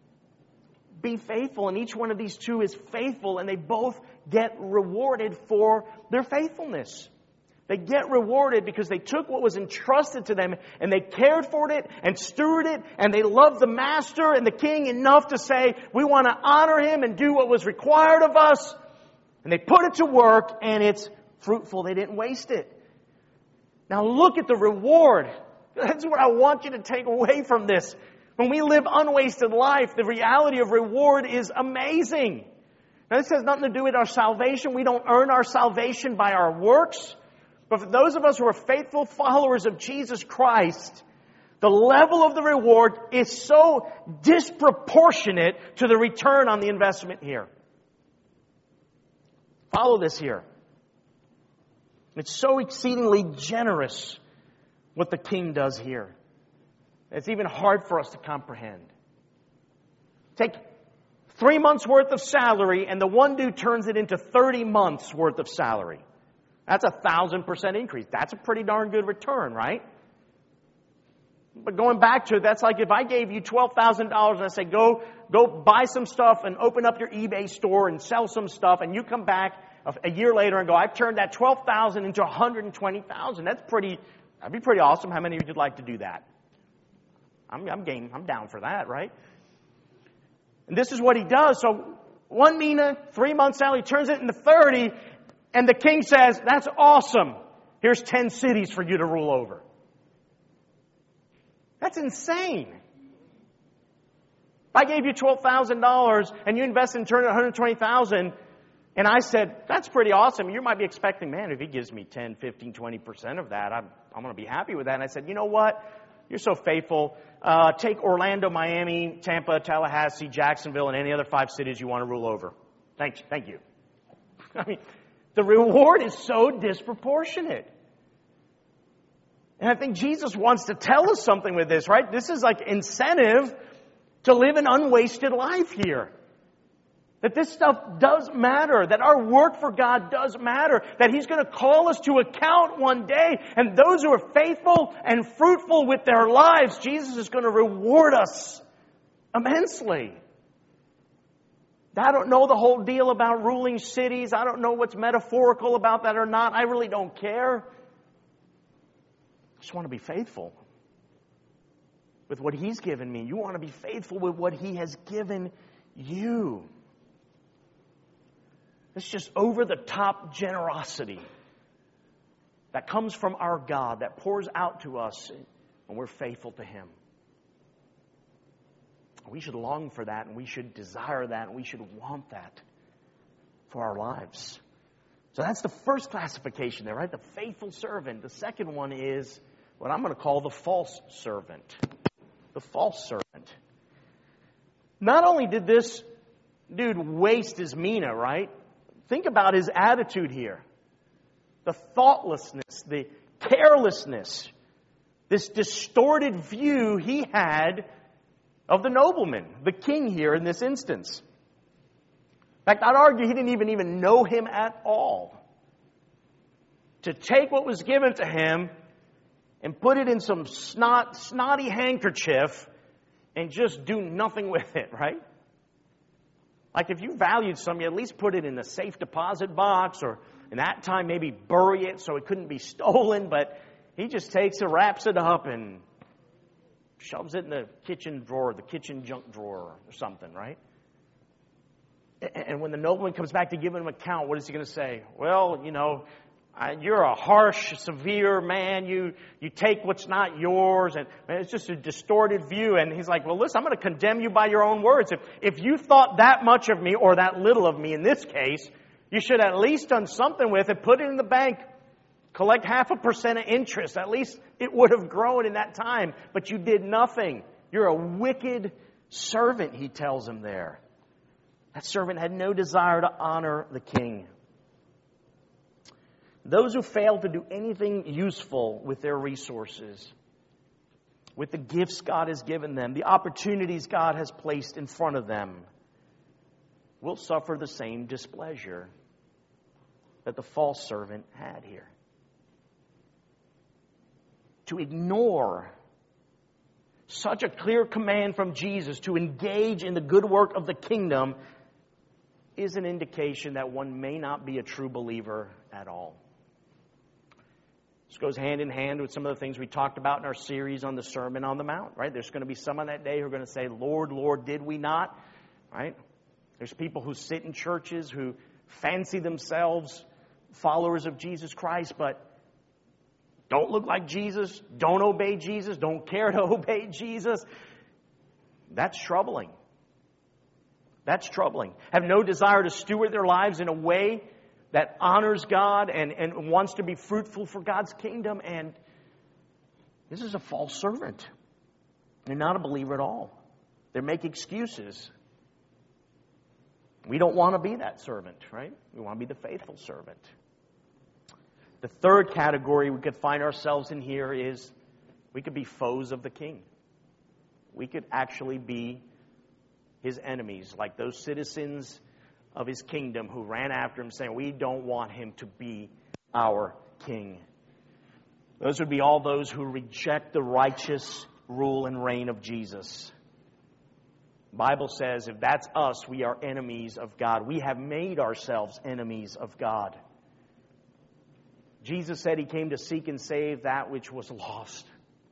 Be faithful. And each one of these two is faithful and they both get rewarded for their faithfulness. They get rewarded because they took what was entrusted to them and they cared for it and stewarded it and they loved the master and the king enough to say, we want to honor him and do what was required of us. And they put it to work and it's fruitful. They didn't waste it. Now look at the reward. That's what I want you to take away from this. When we live unwasted life, the reality of reward is amazing. Now this has nothing to do with our salvation. We don't earn our salvation by our works. But for those of us who are faithful followers of Jesus Christ, the level of the reward is so disproportionate to the return on the investment here. Follow this here. It's so exceedingly generous what the king does here. It's even hard for us to comprehend. Take three months worth of salary and the one dude turns it into thirty months worth of salary. That's a thousand percent increase. That's a pretty darn good return, right? But going back to it, that's like if I gave you twelve thousand dollars and I say, go, go buy some stuff and open up your eBay store and sell some stuff, and you come back a, a year later and go, I've turned that twelve thousand dollars into one hundred twenty thousand dollars. That's pretty, that'd be pretty awesome. How many of you would like to do that? I'm, I'm game, I'm down for that, right? And this is what he does. So one mina, three months salary, turns it into thirty, and the king says, that's awesome. Here's ten cities for you to rule over. That's insane. If I gave you twelve thousand dollars and you invested and turned it one hundred twenty thousand dollars, and I said, that's pretty awesome. You might be expecting, man, if he gives me ten, fifteen, twenty percent of that, I'm, I'm going to be happy with that. And I said, you know what? You're so faithful. Uh, take Orlando, Miami, Tampa, Tallahassee, Jacksonville, and any other five cities you want to rule over. Thank you. Thank you. I mean, the reward is so disproportionate. And I think Jesus wants to tell us something with this, right? This is like incentive to live an unwasted life here. That this stuff does matter. That our work for God does matter. That He's going to call us to account one day. And those who are faithful and fruitful with their lives, Jesus is going to reward us immensely. I don't know the whole deal about ruling cities. I don't know what's metaphorical about that or not. I really don't care. I just want to be faithful with what He's given me. You want to be faithful with what He has given you. It's just over-the-top generosity that comes from our God, that pours out to us when we're faithful to Him. We should long for that, and we should desire that, and we should want that for our lives. So that's the first classification there, right? The faithful servant. The second one is what I'm going to call the false servant. The false servant. Not only did this dude waste his mina, right? Think about his attitude here. The thoughtlessness, the carelessness, this distorted view he had of the nobleman, the king here in this instance. In fact, I'd argue he didn't even, even know him at all. To take what was given to him and put it in some snot, snotty handkerchief and just do nothing with it, right? Like if you valued something, you at least put it in a safe deposit box, or in that time maybe bury it so it couldn't be stolen. But he just takes it, wraps it up, and shoves it in the kitchen drawer, the kitchen junk drawer or something, right? And when the nobleman comes back to give him an account, what is he going to say? Well, you know, you're a harsh, severe man. You you take what's not yours. And man, it's just a distorted view. And he's like, well, listen, I'm going to condemn you by your own words. If, if you thought that much of me, or that little of me in this case, you should at least done something with it, put it in the bank, collect half a percent of interest. At least it would have grown in that time. But you did nothing. You're a wicked servant, he tells him there. That servant had no desire to honor the king. Those who fail to do anything useful with their resources, with the gifts God has given them, the opportunities God has placed in front of them, will suffer the same displeasure that the false servant had here. To ignore such a clear command from Jesus to engage in the good work of the kingdom is an indication that one may not be a true believer at all. This goes hand in hand with some of the things we talked about in our series on the Sermon on the Mount, right? There's going to be some on that day who are going to say, Lord, Lord, did we not? Right? There's people who sit in churches who fancy themselves followers of Jesus Christ, but don't look like Jesus, don't obey Jesus, don't care to obey Jesus. That's troubling. That's troubling. Have no desire to steward their lives in a way that honors God and, and wants to be fruitful for God's kingdom. And this is a false servant. They're not a believer at all. They make excuses. We don't want to be that servant, right? We want to be the faithful servant. The third category we could find ourselves in here is We could be foes of the king. We could actually be his enemies, like those citizens of his kingdom who ran after him saying, we don't want him to be our king. Those would be all those who reject the righteous rule and reign of Jesus. The Bible says if that's us, we are enemies of God. We have made ourselves enemies of God. Jesus said he came to seek and save that which was lost.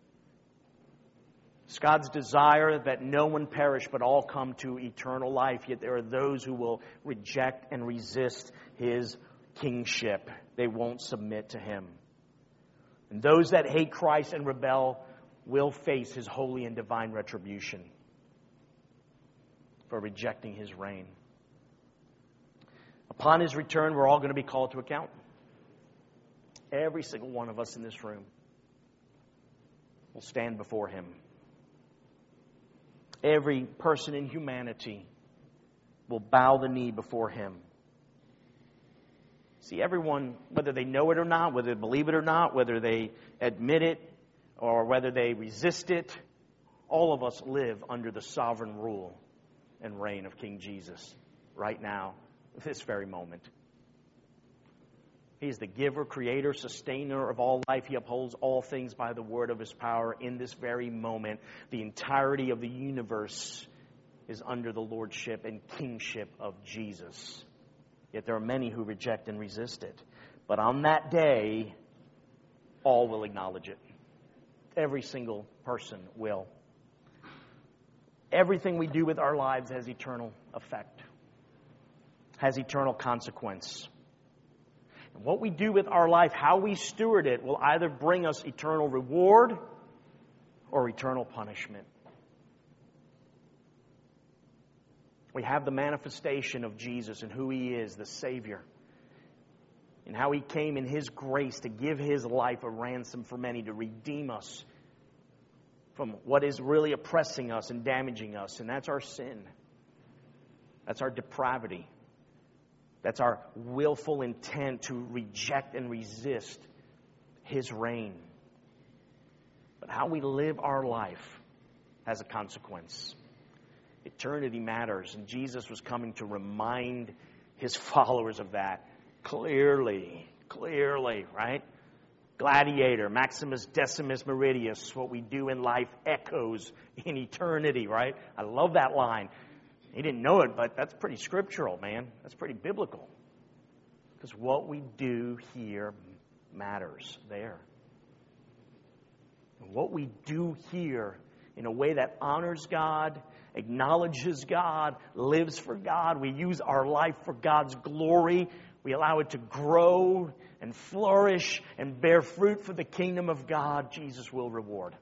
It's God's desire that no one perish but all come to eternal life. Yet there are those who will reject and resist his kingship. They won't submit to him. And those that hate Christ and rebel will face his holy and divine retribution for rejecting his reign. Upon his return, we're all going to be called to account. Every single one of us in this room will stand before him. Every person in humanity will bow the knee before him. See, everyone, whether they know it or not, whether they believe it or not, whether they admit it or whether they resist it, all of us live under the sovereign rule and reign of King Jesus right now, this very moment. He is the giver, creator, sustainer of all life. He upholds all things by the word of his power. In this very moment, the entirety of the universe is under the lordship and kingship of Jesus. Yet there are many who reject and resist it. But on that day, all will acknowledge it. Every single person will. Everything we do with our lives has eternal effect, has eternal consequence. And what we do with our life, how we steward it, will either bring us eternal reward or eternal punishment. We have the manifestation of Jesus and who he is, the Savior, and how he came in his grace to give his life a ransom for many, to redeem us from what is really oppressing us and damaging us, and that's our sin. That's our depravity. That's our willful intent to reject and resist his reign. But how we live our life has a consequence. Eternity matters, and Jesus was coming to remind his followers of that clearly, clearly, right? Gladiator, Maximus Decimus Meridius, what we do in life echoes in eternity, right? I love that line. He didn't know it, but that's pretty scriptural, man. That's pretty biblical. Because what we do here matters there. And what we do here in a way that honors God, acknowledges God, lives for God. We use our life for God's glory. We allow it to grow and flourish and bear fruit for the kingdom of God. Jesus will reward.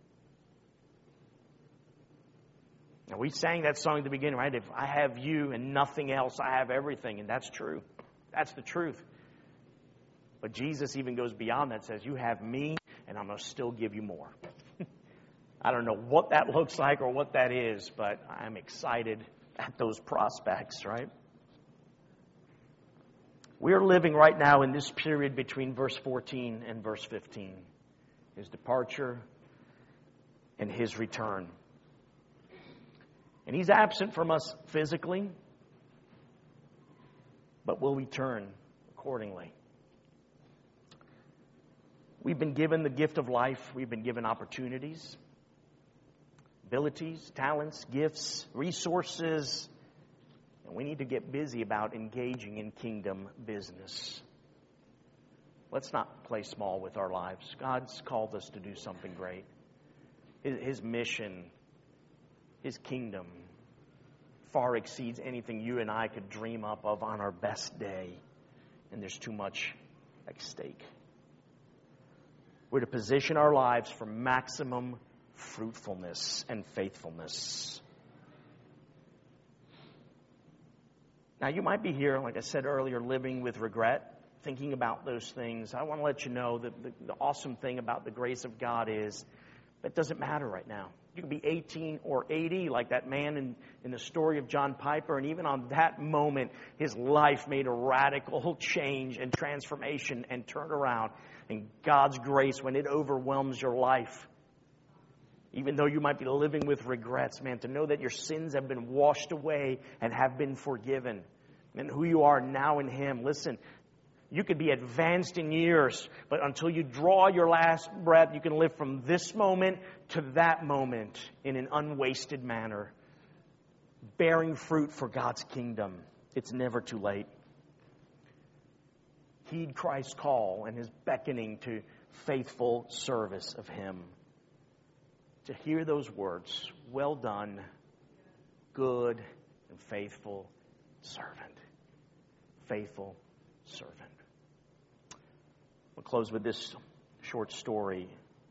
Now, we sang that song at the beginning, right? If I have you and nothing else, I have everything. And that's true. That's the truth. But Jesus even goes beyond that, says, you have me, and I'm going to still give you more. I don't know what that looks like or what that is, but I'm excited at those prospects, right? We're living right now in this period between verse fourteen and verse fifteen. His departure and his return. And he's absent from us physically, but will return accordingly. We've been given the gift of life. We've been given opportunities, abilities, talents, gifts, resources. And we need to get busy about engaging in kingdom business. Let's not play small with our lives. God's called us to do something great. His, his mission, his kingdom, far exceeds anything you and I could dream up of on our best day. And there's too much at stake. We're to position our lives for maximum fruitfulness and faithfulness. Now, you might be here, like I said earlier, living with regret, thinking about those things. I want to let you know that the, the awesome thing about the grace of God is that doesn't matter right now. You can be eighteen or eighty, like that man in, in the story of John Piper, and even on that moment, his life made a radical change and transformation and turnaround. And God's grace, when it overwhelms your life, Even though you might be living with regrets, man, to know that your sins have been washed away and have been forgiven. And who you are now in Him. Listen, you could be advanced in years, but until you draw your last breath, you can live from this moment to that moment in an unwasted manner, bearing fruit for God's kingdom. It's never too late. Heed Christ's call and His beckoning to faithful service of Him. To hear those words, well done, good and faithful servant. Faithful servant. We'll close with this short story.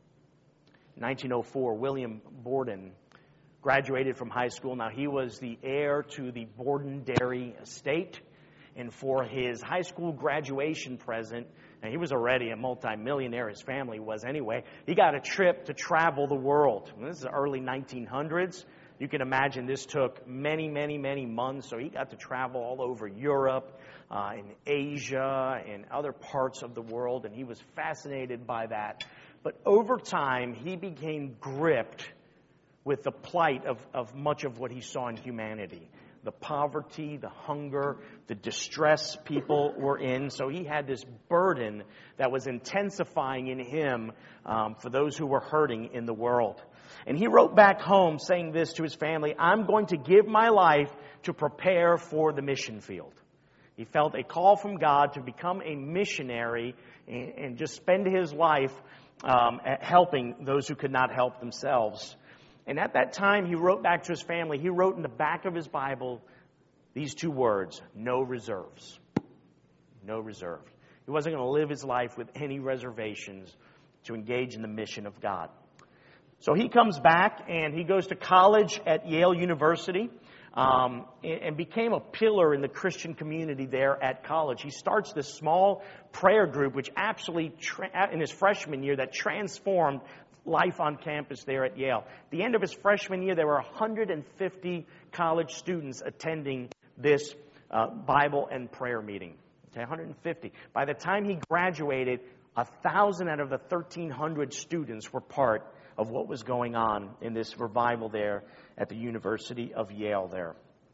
In nineteen oh four, William Borden graduated from high school. Now, he was the heir to the Borden Dairy estate. And for his high school graduation present, and he was already a multimillionaire, his family was anyway, he got a trip to travel the world. And this is the early nineteen hundreds. You can imagine this took many, many, many months. So he got to travel all over Europe, uh, in Asia, and other parts of the world. And he was fascinated by that. But over time, he became gripped with the plight of, of much of what he saw in humanity. The poverty, the hunger, the distress people were in. So he had this burden that was intensifying in him um, for those who were hurting in the world. And he wrote back home saying this to his family: I'm going to give my life to prepare for the mission field. He felt a call from God to become a missionary and, and just spend his life um, helping those who could not help themselves. And at that time, he wrote back to his family, he wrote in the back of his Bible these two words: no reserves. No reserves. He wasn't going to live his life with any reservations to engage in the mission of God. So he comes back and he goes to college at Yale University um, and, and became a pillar in the Christian community there at college. He starts this small prayer group, which actually, tra- in his freshman year, that transformed life on campus there at Yale. At the end of his freshman year, there were one hundred fifty college students attending this uh, Bible and prayer meeting. Okay, one hundred fifty. By the time he graduated, one thousand out of the thirteen hundred students were part of what was going on in this revival there at the University of Yale there.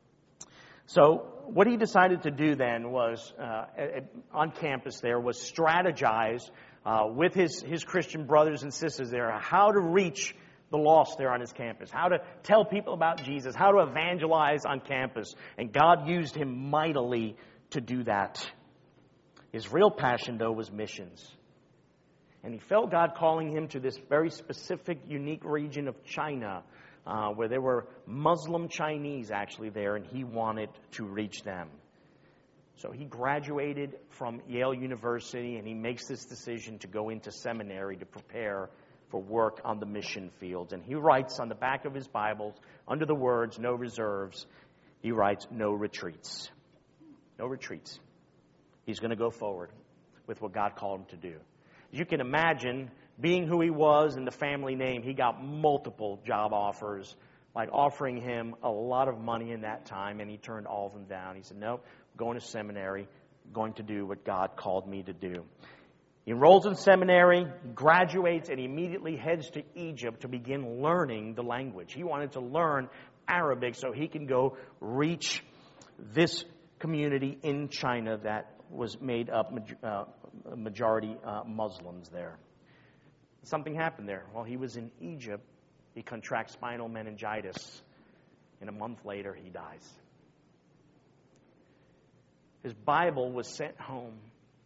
So what he decided to do then was, uh, at, on campus there, was strategize Uh, with his, his Christian brothers and sisters there, how to reach the lost there on his campus, how to tell people about Jesus, how to evangelize on campus. And God used him mightily to do that. His real passion, though, was missions. And he felt God calling him to this very specific, unique region of China, uh, where there were Muslim Chinese actually there, and he wanted to reach them. So he graduated from Yale University, and he makes this decision to go into seminary to prepare for work on the mission fields. And he writes on the back of his Bible, under the words, no reserves, he writes, no retreats. No retreats. He's going to go forward with what God called him to do. As you can imagine, being who he was and the family name, he got multiple job offers, like offering him a lot of money in that time, and he turned all of them down. He said, no, going to seminary, going to do what God called me to do. He enrolls in seminary, graduates, and immediately heads to Egypt to begin learning the language. He wanted to learn Arabic so he can go reach this community in China that was made up uh, majority uh, Muslims there. Something happened there. While he was in Egypt, he contracts spinal meningitis, and a month later he dies. His Bible was sent home.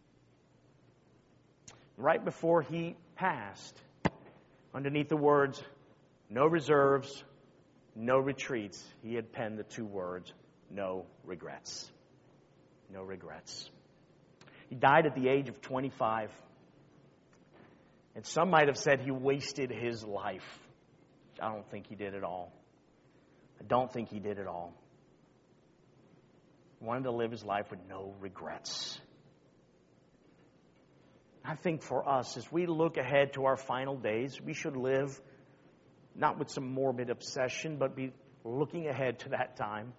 Right before he passed, underneath the words, no reserves, no retreats, he had penned the two words, no regrets. No regrets. He died at the age of twenty-five. And some might have said he wasted his life. I don't think he did at all. I don't think he did at all. He wanted to live his life with no regrets. I think for us, as we look ahead to our final days, we should live not with some morbid obsession, but be looking ahead to that time.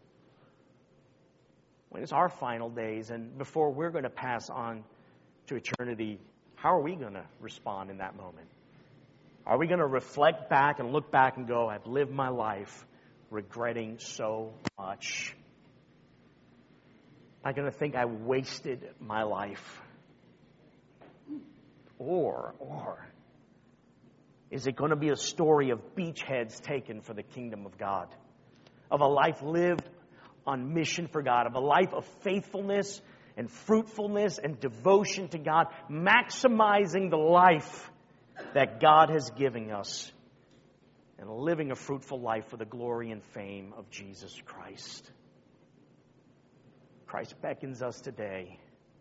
When it's our final days and before we're going to pass on to eternity, how are we going to respond in that moment? Are we going to reflect back and look back and go, I've lived my life regretting so much? Am I going to think I wasted my life? Or, or, is it going to be a story of beachheads taken for the kingdom of God? Of a life lived on mission for God, of a life of faithfulness and fruitfulness and devotion to God, maximizing the life that God has given us and living a fruitful life for the glory and fame of Jesus Christ. Christ beckons us today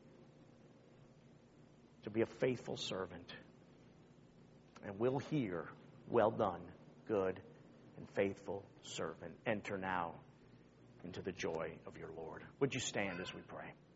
to be a faithful servant. And we'll hear, well done, good and faithful servant. Enter now into the joy of your Lord. Would you stand as we pray?